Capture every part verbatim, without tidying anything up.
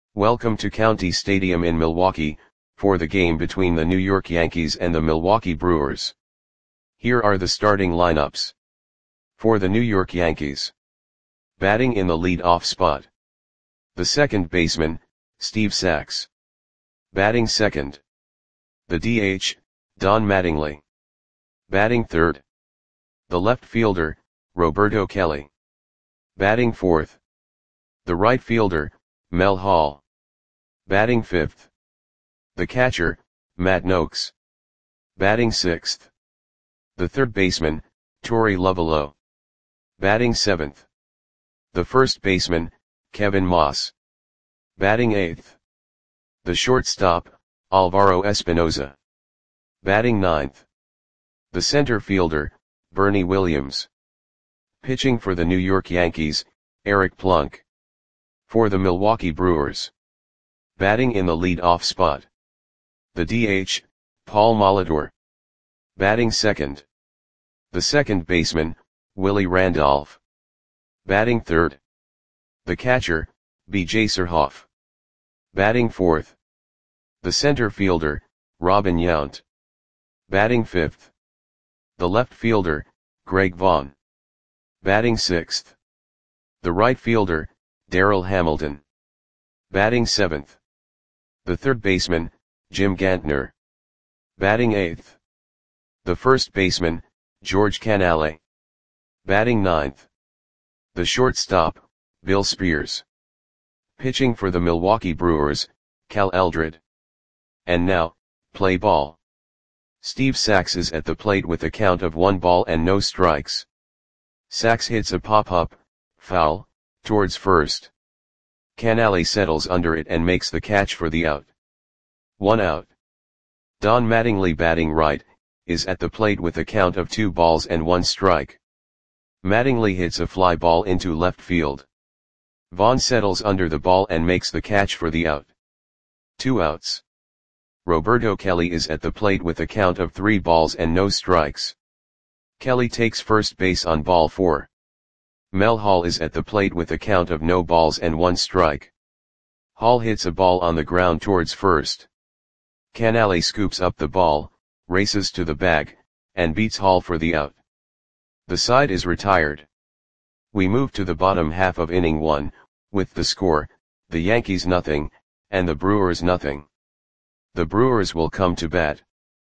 Welcome to County Stadium in Milwaukee, for the game between the New York Yankees and the Milwaukee Brewers. Here are the starting lineups. For the New York Yankees. Batting in the lead-off spot. The second baseman, Steve Sax. Batting second. The D H, Don Mattingly. Batting third. The left fielder, Roberto Kelly. Batting fourth. The right fielder, Mel Hall. Batting fifth. The catcher, Matt Nokes. Batting sixth. The third baseman, Torey Lovullo. Batting seventh. The first baseman, Kevin Moss. Batting eighth. The shortstop, Alvaro Espinoza. Batting ninth. The center fielder, Bernie Williams. Pitching for the New York Yankees, Eric Plunk. For the Milwaukee Brewers. Batting in the lead-off spot. The D H, Paul Molitor. Batting second. The second baseman, Willie Randolph. Batting third. The catcher, B J Surhoff. Batting fourth. The center fielder, Robin Yount. Batting fifth. The left fielder, Greg Vaughn. Batting sixth. The right fielder, Darryl Hamilton. Batting seventh. The third baseman, Jim Gantner. Batting eighth. The first baseman, George Canale. Batting ninth. The shortstop, Bill Spears. Pitching for the Milwaukee Brewers, Cal Eldred. And now, play ball. Steve Sax is at the plate with a count of one ball and no strikes. Sax hits a pop-up, foul, towards first. Canale settles under it and makes the catch for the out. One out. Don Mattingly, batting right, is at the plate with a count of two balls and one strike. Mattingly hits a fly ball into left field. Vaughn settles under the ball and makes the catch for the out. Two outs. Roberto Kelly is at the plate with a count of three balls and no strikes. Kelly takes first base on ball four. Mel Hall is at the plate with a count of no balls and one strike. Hall hits a ball on the ground towards first. Canale scoops up the ball, races to the bag, and beats Hall for the out. The side is retired. We move to the bottom half of inning one, with the score, the Yankees nothing, and the Brewers nothing. The Brewers will come to bat.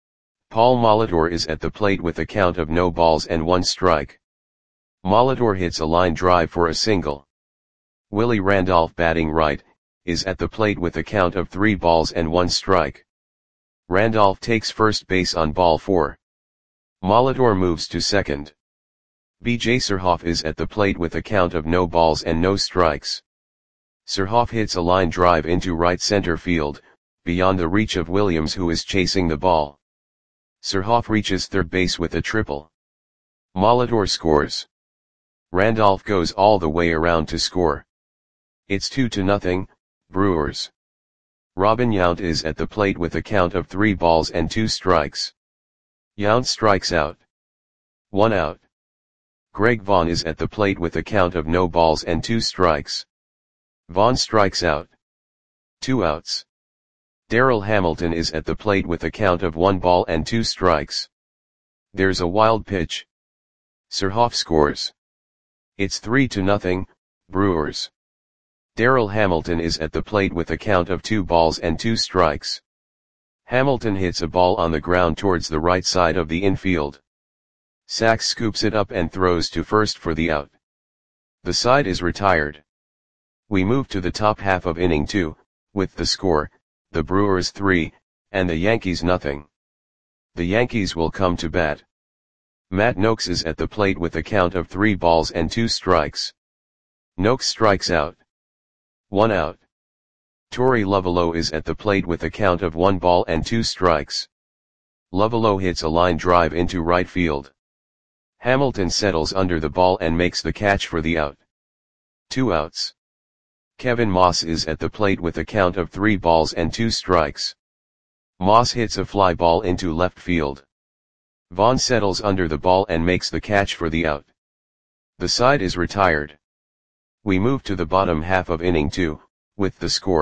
Paul Molitor is at the plate with a count of no balls and one strike. Molitor hits a line drive for a single. Willie Randolph, batting right, is at the plate with a count of three balls and one strike. Randolph takes first base on ball four. Molitor moves to second. B J Surhoff is at the plate with a count of no balls and no strikes. Surhoff hits a line drive into right center field, beyond the reach of Williams, who is chasing the ball. Surhoff reaches third base with a triple. Molitor scores. Randolph goes all the way around to score. It's two to nothing, Brewers. Robin Yount is at the plate with a count of three balls and two strikes. Yount strikes out. One out. Greg Vaughn is at the plate with a count of no balls and two strikes. Vaughn strikes out. Two outs. Darryl Hamilton is at the plate with a count of one ball and two strikes. There's a wild pitch. Surhoff scores. It's three to nothing, Brewers. Darryl Hamilton is at the plate with a count of two balls and two strikes. Hamilton hits a ball on the ground towards the right side of the infield. Sax scoops it up and throws to first for the out. The side is retired. We move to the top half of inning two, with the score, the Brewers three, and the Yankees nothing. The Yankees will come to bat. Matt Nokes is at the plate with a count of three balls and two strikes. Nokes strikes out. One out. Torey Lovullo is at the plate with a count of one ball and two strikes. Lovullo hits a line drive into right field. Hamilton settles under the ball and makes the catch for the out. Two outs. Kevin Moss is at the plate with a count of three balls and two strikes. Moss hits a fly ball into left field. Vaughn settles under the ball and makes the catch for the out. The side is retired. We move to the bottom half of inning two, with the score,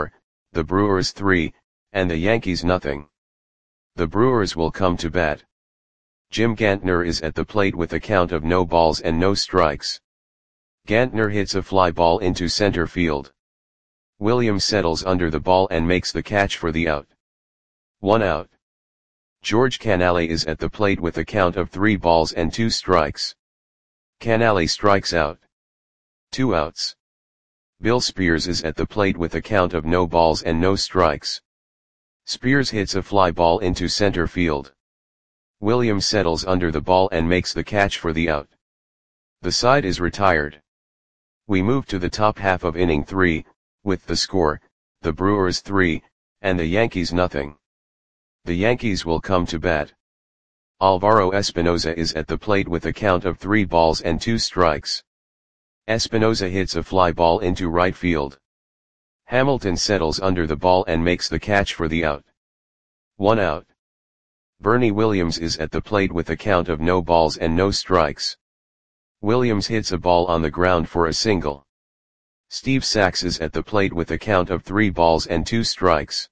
the Brewers three, and the Yankees nothing. The Brewers will come to bat. Jim Gantner is at the plate with a count of no balls and no strikes. Gantner hits a fly ball into center field. Williams settles under the ball and makes the catch for the out. One out. George Canale is at the plate with a count of three balls and two strikes. Canale strikes out. Two outs. Bill Spears is at the plate with a count of no balls and no strikes. Spears hits a fly ball into center field. Williams settles under the ball and makes the catch for the out. The side is retired. We move to the top half of inning three, with the score, the Brewers three, and the Yankees nothing. The Yankees will come to bat. Alvaro Espinoza is at the plate with a count of three balls and two strikes. Espinoza hits a fly ball into right field. Hamilton settles under the ball and makes the catch for the out. One out. Bernie Williams is at the plate with a count of no balls and no strikes. Williams hits a ball on the ground for a single. Steve Sax is at the plate with a count of three balls and two strikes.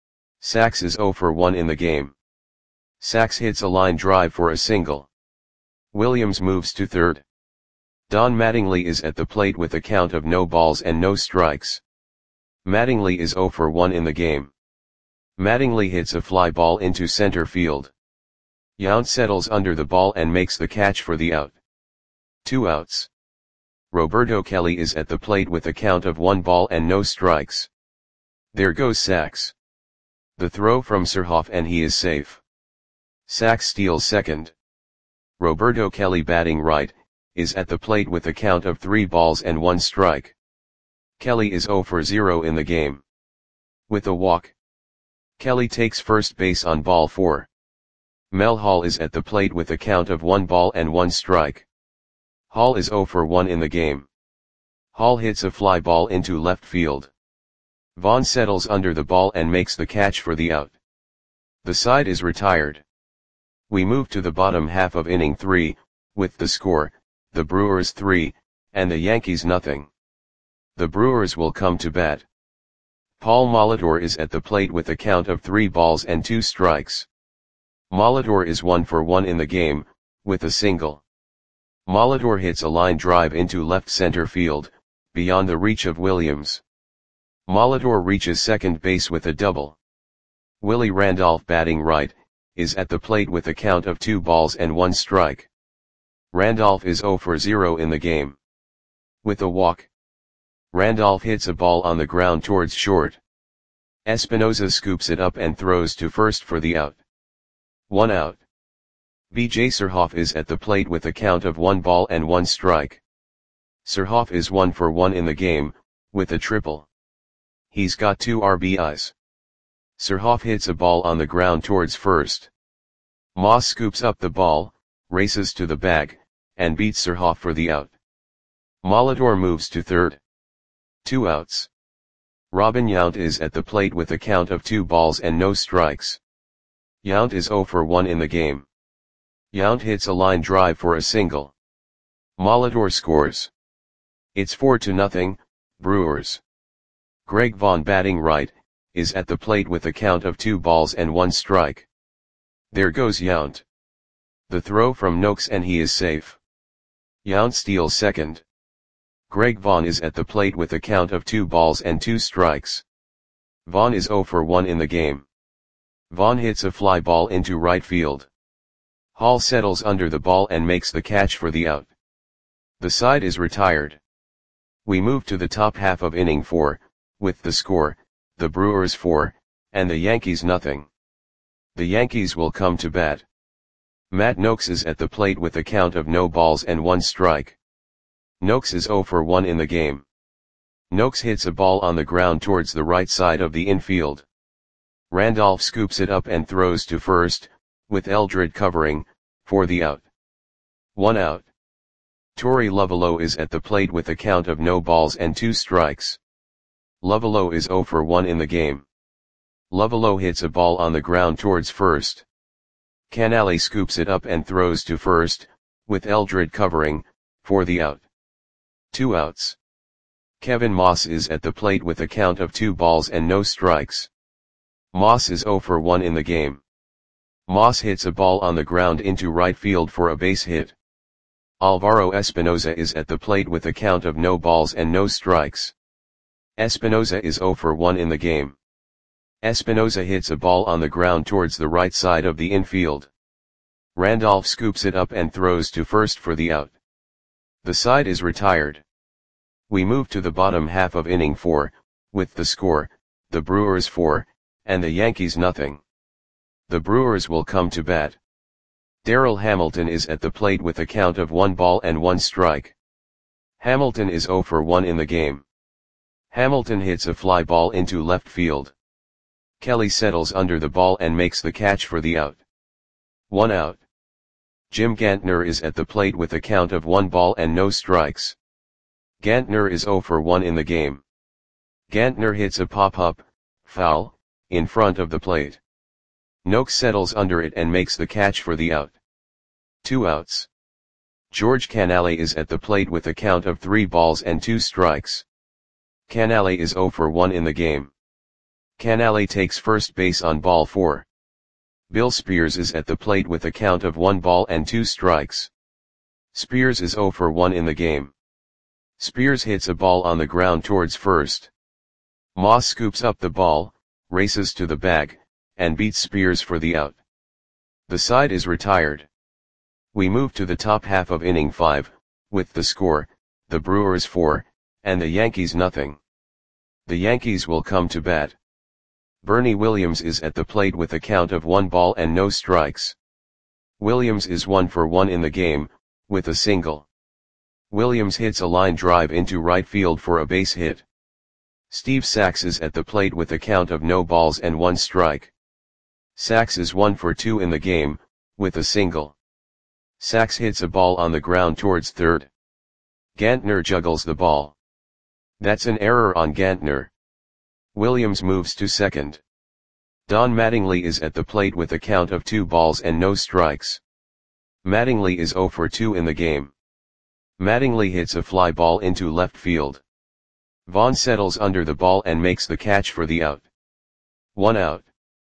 Sax is zero for one in the game. Sax hits a line drive for a single. Williams moves to third. Don Mattingly is at the plate with a count of no balls and no strikes. Mattingly is zero for one in the game. Mattingly hits a fly ball into center field. Yount settles under the ball and makes the catch for the out. Two outs. Roberto Kelly is at the plate with a count of one ball and no strikes. There goes Sax. The throw from Surhoff and he is safe. Sax steals second. Roberto Kelly, batting right, is at the plate with a count of three balls and one strike. Kelly is zero for zero in the game. With a walk, Kelly takes first base on ball four. Mel Hall is at the plate with a count of one ball and one strike. Hall is zero for one in the game. Hall hits a fly ball into left field. Vaughn settles under the ball and makes the catch for the out. The side is retired. We move to the bottom half of inning three, with the score, the Brewers three, and the Yankees nothing. The Brewers will come to bat. Paul Molitor is at the plate with a count of three balls and two strikes. Molitor is one for one in the game, with a single. Molitor hits a line drive into left center field, beyond the reach of Williams. Molitor reaches second base with a double. Willie Randolph, batting right, is at the plate with a count of two balls and one strike. Randolph is zero for zero in the game. With a walk, Randolph hits a ball on the ground towards short. Espinoza scoops it up and throws to first for the out. One out. B J Surhoff is at the plate with a count of one ball and one strike. Surhoff is one for one in the game, with a triple. He's got two R B Is. Surhoff hits a ball on the ground towards first. Moss scoops up the ball, races to the bag, and beats Surhoff for the out. Molitor moves to third. Two outs. Robin Yount is at the plate with a count of two balls and no strikes. Yount is zero for one in the game. Yount hits a line drive for a single. Molitor scores. It's four to nothing, Brewers. Greg Vaughn, batting right, is at the plate with a count of two balls and one strike. There goes Yount. The throw from Noakes and he is safe. Yount steals second. Greg Vaughn is at the plate with a count of two balls and two strikes. Vaughn is zero for one in the game. Vaughn hits a fly ball into right field. Hall settles under the ball and makes the catch for the out. The side is retired. We move to the top half of inning four, with the score, the Brewers four, and the Yankees nothing. The Yankees will come to bat. Matt Noakes is at the plate with a count of no balls and one strike. Noakes is zero for one in the game. Noakes hits a ball on the ground towards the right side of the infield. Randolph scoops it up and throws to first, with Eldred covering, for the out. One out. Torey Lovullo is at the plate with a count of no balls and two strikes. Lovullo is zero for one in the game. Lovullo hits a ball on the ground towards first. Canale scoops it up and throws to first, with Eldred covering, for the out. Two outs. Kevin Moss is at the plate with a count of two balls and no strikes. Moss is zero for one in the game. Moss hits a ball on the ground into right field for a base hit. Alvaro Espinoza is at the plate with a count of no balls and no strikes. Espinoza is zero for one in the game. Espinoza hits a ball on the ground towards the right side of the infield. Randolph scoops it up and throws to first for the out. The side is retired. We move to the bottom half of inning four, with the score, the Brewers four, and the Yankees nothing. The Brewers will come to bat. Darrell Hamilton is at the plate with a count of one ball and one strike. Hamilton is zero for one in the game. Hamilton hits a fly ball into left field. Kelly settles under the ball and makes the catch for the out. One out. Jim Gantner is at the plate with a count of one ball and no strikes. Gantner is zero for one in the game. Gantner hits a pop-up, foul, in front of the plate. Noakes settles under it and makes the catch for the out. Two outs. George Canale is at the plate with a count of three balls and two strikes. Canale is zero for one in the game. Canale takes first base on ball four. Bill Spears is at the plate with a count of one ball and two strikes. Spears is zero for one in the game. Spears hits a ball on the ground towards first. Moss scoops up the ball, races to the bag, and beats Spears for the out. The side is retired. We move to the top half of inning five, with the score, the Brewers four, and the Yankees nothing. The Yankees will come to bat. Bernie Williams is at the plate with a count of one ball and no strikes. Williams is one for one in the game, with a single. Williams hits a line drive into right field for a base hit. Steve Sax is at the plate with a count of no balls and one strike. Sax is one for two in the game, with a single. Sax hits a ball on the ground towards third. Gantner juggles the ball. That's an error on Gantner. Williams moves to second. Don Mattingly is at the plate with a count of two balls and no strikes. Mattingly is zero for two in the game. Mattingly hits a fly ball into left field. Vaughn settles under the ball and makes the catch for the out. One out.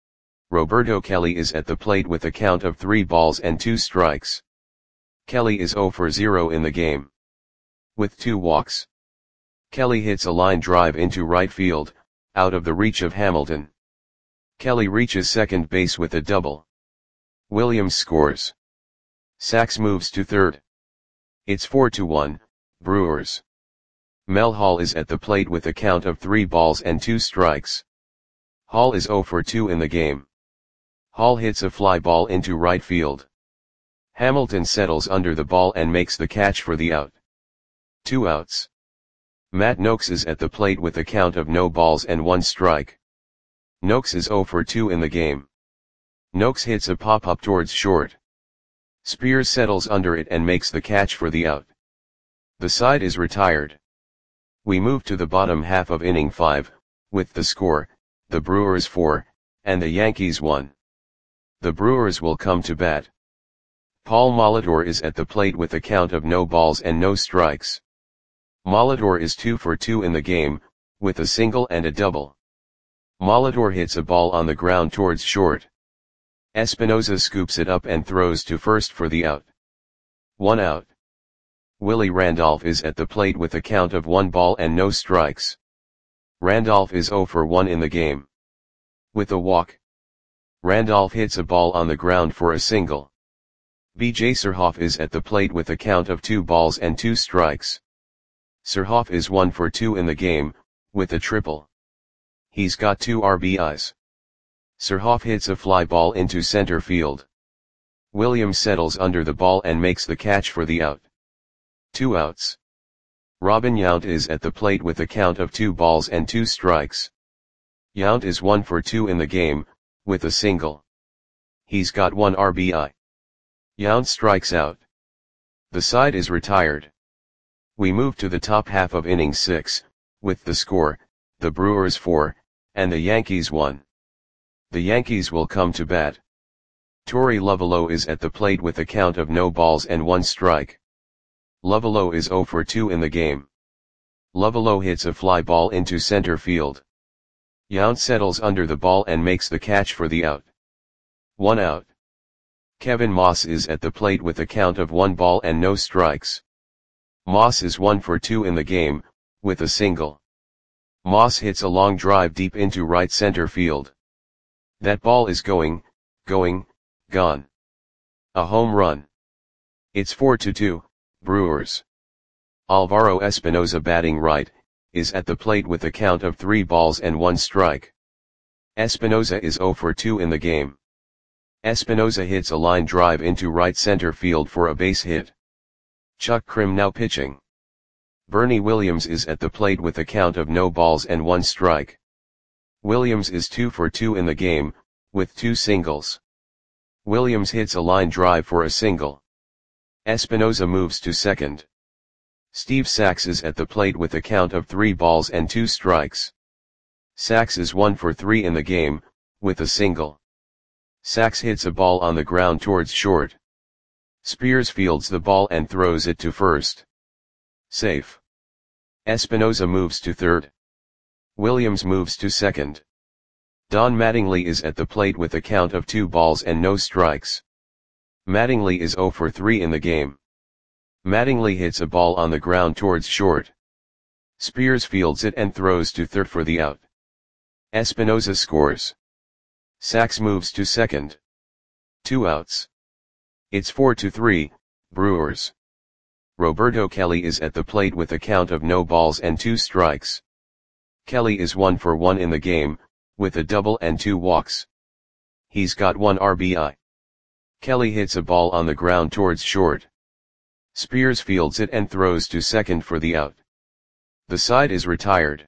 Roberto Kelly is at the plate with a count of three balls and two strikes. Kelly is zero for zero in the game. With two walks. Kelly hits a line drive into right field, out of the reach of Hamilton. Kelly reaches second base with a double. Williams scores. Sax moves to third. It's four to one, Brewers. Mel Hall is at the plate with a count of three balls and two strikes. Hall is zero for two in the game. Hall hits a fly ball into right field. Hamilton settles under the ball and makes the catch for the out. Two outs. Matt Noakes is at the plate with a count of no balls and one strike. Noakes is zero for two in the game. Noakes hits a pop-up towards short. Spears settles under it and makes the catch for the out. The side is retired. We move to the bottom half of inning five, with the score, the Brewers four, and the Yankees one. The Brewers will come to bat. Paul Molitor is at the plate with a count of no balls and no strikes. Molitor is two for two in the game, with a single and a double. Molitor hits a ball on the ground towards short. Espinoza scoops it up and throws to first for the out. One out. Willie Randolph is at the plate with a count of one ball and no strikes. Randolph is zero for one in the game. With a walk. Randolph hits a ball on the ground for a single. B J Surhoff is at the plate with a count of two balls and two strikes. Surhoff is one for two in the game, with a triple. He's got two R B Is. Surhoff hits a fly ball into center field. Williams settles under the ball and makes the catch for the out. Two outs. Robin Yount is at the plate with a count of two balls and two strikes. Yount is one for two in the game, with a single. He's got one R B I. Yount strikes out. The side is retired. We move to the top half of inning six, with the score, the Brewers four, and the Yankees one. The Yankees will come to bat. Torey Lovullo is at the plate with a count of no balls and one strike. Lovullo is zero for two in the game. Lovelo hits a fly ball into center field. Yount settles under the ball and makes the catch for the out. One out. Kevin Moss is at the plate with a count of one ball and no strikes. Moss is one for two in the game, with a single. Moss hits a long drive deep into right center field. That ball is going, going, gone. A home run. It's four to two, Brewers. Alvaro Espinoza, batting right, is at the plate with a count of three balls and one strike. Espinoza is zero for two in the game. Espinoza hits a line drive into right center field for a base hit. Chuck Crim now pitching. Bernie Williams is at the plate with a count of no balls and one strike. Williams is two for two in the game, with two singles. Williams hits a line drive for a single. Espinoza moves to second. Steve Sax is at the plate with a count of three balls and two strikes. Sax is one for three in the game, with a single. Sax hits a ball on the ground towards short. Spears fields the ball and throws it to first. Safe. Espinoza moves to third. Williams moves to second. Don Mattingly is at the plate with a count of two balls and no strikes. Mattingly is zero for three in the game. Mattingly hits a ball on the ground towards short. Spears fields it and throws to third for the out. Espinoza scores. Sax moves to second. Two outs. It's four to three, Brewers. Roberto Kelly is at the plate with a count of no balls and two strikes. Kelly is one for one in the game, with a double and two walks. He's got one R B I. Kelly hits a ball on the ground towards short. Spears fields it and throws to second for the out. The side is retired.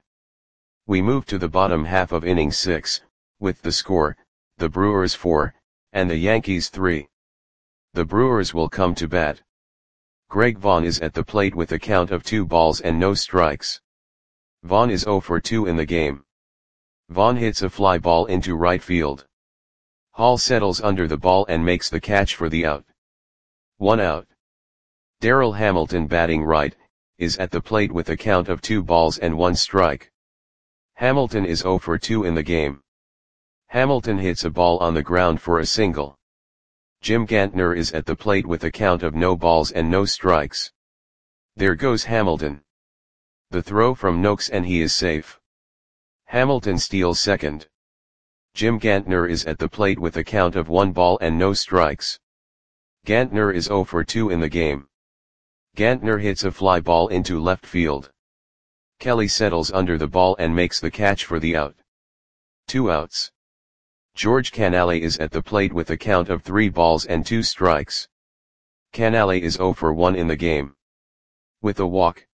We move to the bottom half of inning six, with the score, the Brewers four, and the Yankees three. The Brewers will come to bat. Greg Vaughn is at the plate with a count of two balls and no strikes. Vaughn is zero for two in the game. Vaughn hits a fly ball into right field. Hall settles under the ball and makes the catch for the out. One out. Darrell Hamilton, batting right, is at the plate with a count of two balls and one strike. Hamilton is zero for two in the game. Hamilton hits a ball on the ground for a single. Jim Gantner is at the plate with a count of no balls and no strikes. There goes Hamilton. The throw from Noakes and he is safe. Hamilton steals second. Jim Gantner is at the plate with a count of one ball and no strikes. Gantner is zero for two in the game. Gantner hits a fly ball into left field. Kelly settles under the ball and makes the catch for the out. Two outs. George Canale is at the plate with a count of three balls and two strikes. Canale is zero for one in the game. With a walk.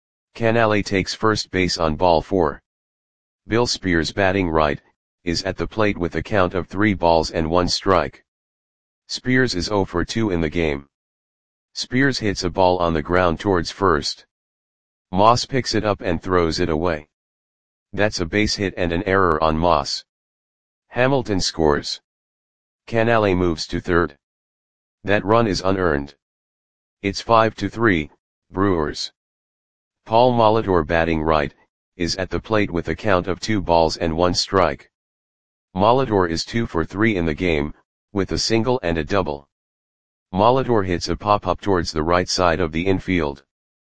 Canale takes first base on ball four. Bill Spears, batting right, is at the plate with a count of three balls and one strike. Spears is zero for two in the game. Spears hits a ball on the ground towards first. Moss picks it up and throws it away. That's a base hit and an error on Moss. Hamilton scores. Canale moves to third. That run is unearned. It's five to three, Brewers. Paul Molitor, batting right, is at the plate with a count of two balls and one strike. Molitor is two for three in the game, with a single and a double. Molitor hits a pop-up towards the right side of the infield.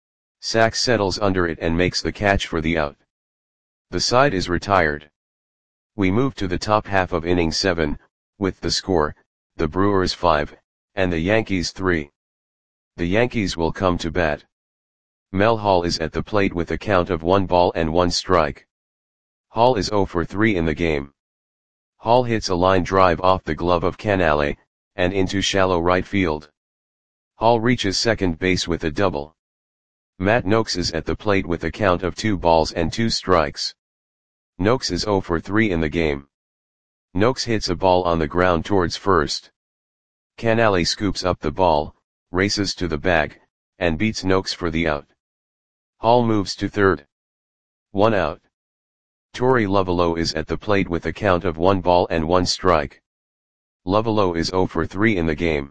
Sax settles under it and makes the catch for the out. The side is retired. We move to the top half of inning seven, with the score, the Brewers five, and the Yankees three. The Yankees will come to bat. Mel Hall is at the plate with a count of one ball and one strike. Hall is zero for three in the game. Hall hits a line drive off the glove of Canale, and into shallow right field. Hall reaches second base with a double. Matt Noakes is at the plate with a count of two balls and two strikes. Noakes is zero for three in the game. Noakes hits a ball on the ground towards first. Canale scoops up the ball, races to the bag, and beats Noakes for the out. Hall moves to third. One out. Torey Lovelo is at the plate with a count of one ball and one strike. Lovelo is zero for three in the game.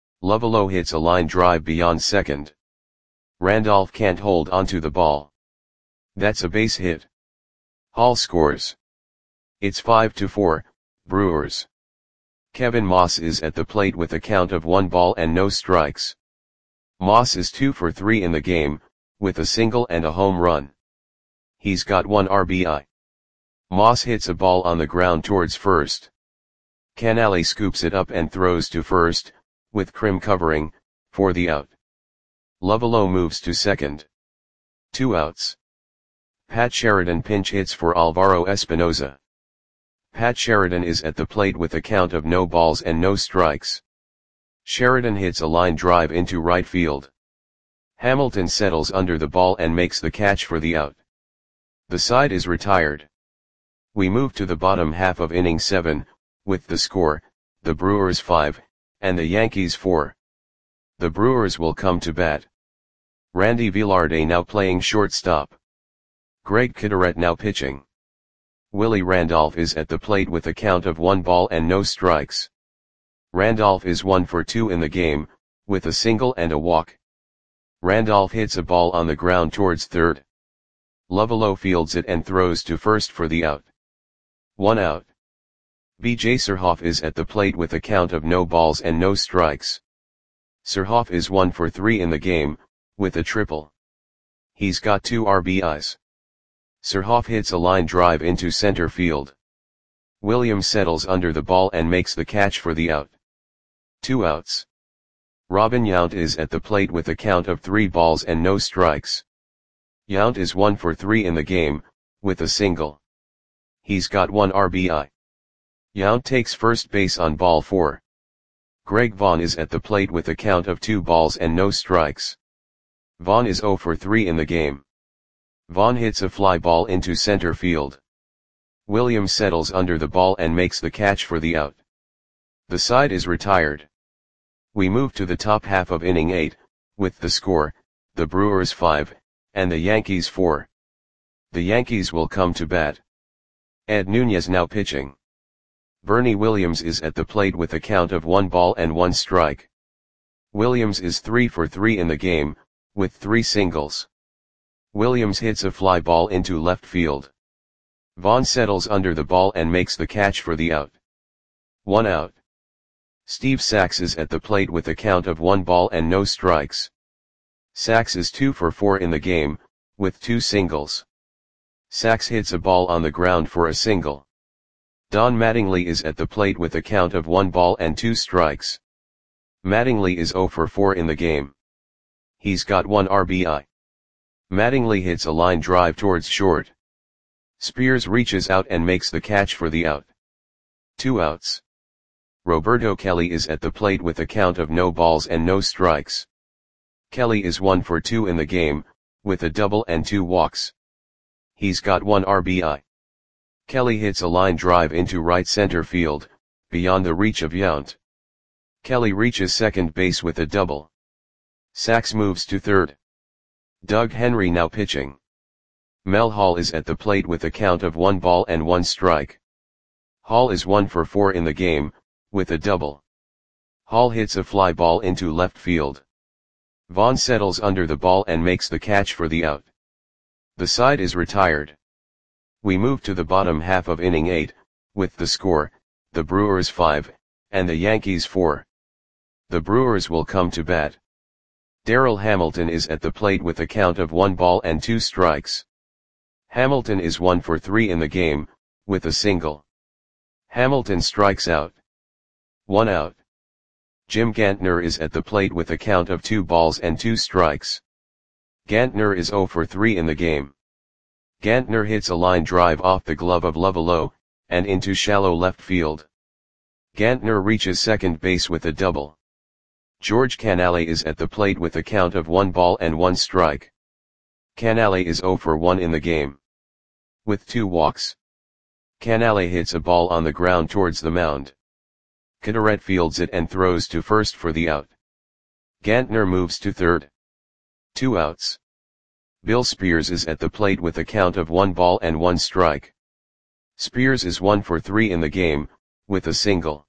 Lovelo hits a line drive beyond second. Randolph can't hold onto the ball. That's a base hit. Hall scores. It's five to four, Brewers. Kevin Moss is at the plate with a count of one ball and no strikes. Moss is two for three in the game, with a single and a home run. He's got one R B I. Moss hits a ball on the ground towards first. Canale scoops it up and throws to first, with Krim covering, for the out. Lovullo moves to second. Two outs. Pat Sheridan pinch hits for Alvaro Espinoza. Pat Sheridan is at the plate with a count of no balls and no strikes. Sheridan hits a line drive into right field. Hamilton settles under the ball and makes the catch for the out. The side is retired. We move to the bottom half of inning seven, with the score, the Brewers five, and the Yankees four. The Brewers will come to bat. Randy Velarde now playing shortstop. Greg Kitteret now pitching. Willie Randolph is at the plate with a count of one ball and no strikes. Randolph is one for two in the game, with a single and a walk. Randolph hits a ball on the ground towards third. Lovullo fields it and throws to first for the out. One out. B J Surhoff is at the plate with a count of no balls and no strikes. Surhoff is one for three in the game, with a triple. He's got two R B Is. Surhoff hits a line drive into center field. Williams settles under the ball and makes the catch for the out. Two outs. Robin Yount is at the plate with a count of three balls and no strikes. Yount is one for three in the game, with a single. He's got one R B I. Yount takes first base on ball four. Greg Vaughn is at the plate with a count of two balls and no strikes. Vaughn is zero for three in the game. Vaughn hits a fly ball into center field. Williams settles under the ball and makes the catch for the out. The side is retired. We move to the top half of inning eight, with the score, the Brewers five, and the Yankees four. The Yankees will come to bat. Ed Nunez now pitching. Bernie Williams is at the plate with a count of one ball and one strike. Williams is three for three in the game, with three singles. Williams hits a fly ball into left field. Vaughn settles under the ball and makes the catch for the out. One out. Steve Sax is at the plate with a count of one ball and no strikes. Sax is two for four in the game, with two singles. Sax hits a ball on the ground for a single. Don Mattingly is at the plate with a count of one ball and two strikes. Mattingly is zero for four in the game. He's got one R B I. Mattingly hits a line drive towards short. Spears reaches out and makes the catch for the out. Two outs. Roberto Kelly is at the plate with a count of no balls and no strikes. Kelly is one for two in the game, with a double and two walks. He's got one R B I. Kelly hits a line drive into right center field, beyond the reach of Yount. Kelly reaches second base with a double. Sax moves to third. Doug Henry now pitching. Mel Hall is at the plate with a count of one ball and one strike. Hall is one for four in the game, with a double. Hall hits a fly ball into left field. Vaughn settles under the ball and makes the catch for the out. The side is retired. We move to the bottom half of inning eight, with the score, the Brewers five, and the Yankees four. The Brewers will come to bat. Darrell Hamilton is at the plate with a count of one ball and two strikes. Hamilton is one for three in the game, with a single. Hamilton strikes out. One out. Jim Gantner is at the plate with a count of two balls and two strikes. Gantner is zero for three in the game. Gantner hits a line drive off the glove of Lovullo, and into shallow left field. Gantner reaches second base with a double. George Canale is at the plate with a count of one ball and one strike. Canale is zero for one in the game. With two walks. Canale hits a ball on the ground towards the mound. Kitteret fields it and throws to first for the out. Gantner moves to third. Two outs. Bill Spears is at the plate with a count of one ball and one strike. Spears is one for three in the game, with a single.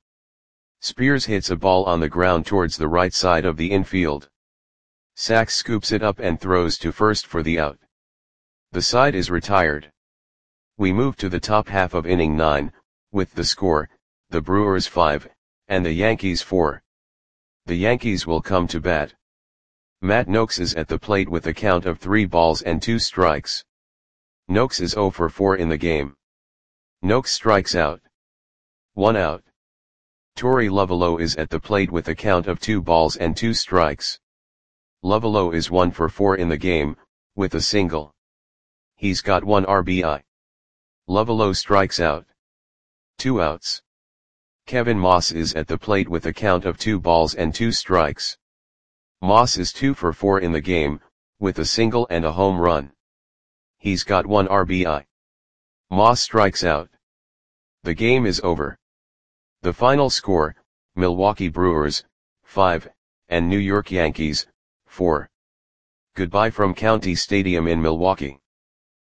Spears hits a ball on the ground towards the right side of the infield. Sax scoops it up and throws to first for the out. The side is retired. We move to the top half of inning nine, with the score, the Brewers five, and the Yankees four. The Yankees will come to bat. Matt Nokes is at the plate with a count of three balls and two strikes. Nokes is zero for four in the game. Nokes strikes out. One out. Torey Lovullo is at the plate with a count of two balls and two strikes. Lovullo is one for four in the game, with a single. He's got one R B I. Lovullo strikes out. Two outs. Kevin Moss is at the plate with a count of two balls and two strikes. Moss is two for four in the game, with a single and a home run. He's got one R B I. Moss strikes out. The game is over. The final score, Milwaukee Brewers, five, and New York Yankees, four. Goodbye from County Stadium in Milwaukee.